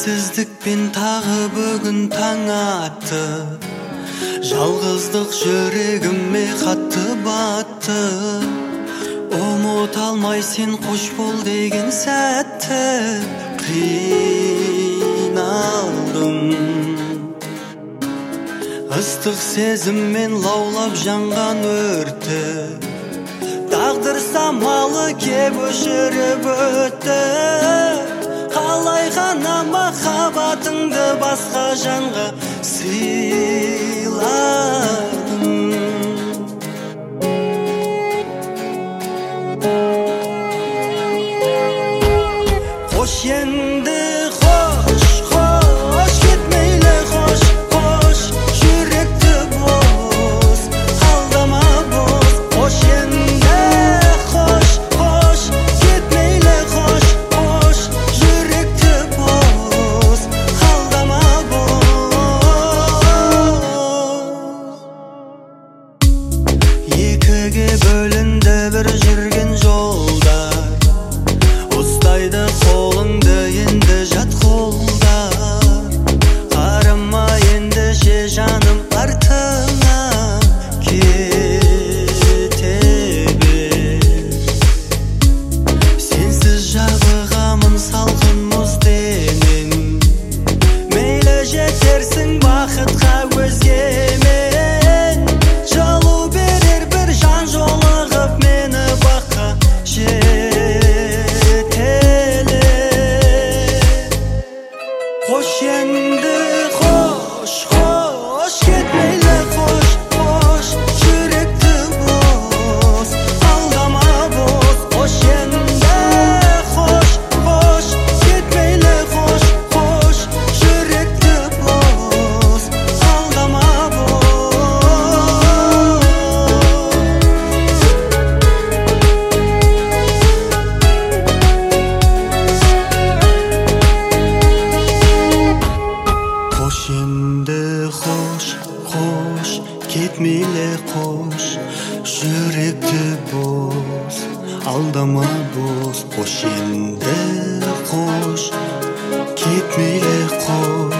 Сенсіздікпен тағы бүгін таң атты, жалғыздық жүрегіме қатты батты. Ұмыта алмай сен қош бол деген сәтті қиналдым. Ыстық сезіммен лаулап жанған өртті тағдыр самалы кеп өшіріп өтті. Қалай ғана махаббатыңды басқа жанға сыйладым. Қош енді қош, қош, кетмейлі қош, қош, жүректі бос, алдама бос. Қош енді қош, қош, кетмейлі қош, қош, жүректі бос, алдама бос. Екіге бөлінді бір жүрген жолдар, ұстайды қолыңды енді жат қолдар. Қарама енді ше жаным артыңа кете бер. Сенсіз жабығамын салқын мұз денең, мейлі жетерсің бақытқа өзгемен. Жалу берер бір жан жолығып мені баққа қош енді қош, қош, кетмейлі қош, қош, жүректі бос, алдама бос. Қош енді қош, қош, кетмейлі қош, қош, жүректі бос, алдама Қош енді қош, қош, кетмейлі қош, жүректі бос, алдама бос. Қош енді қош, кетмейлі қош.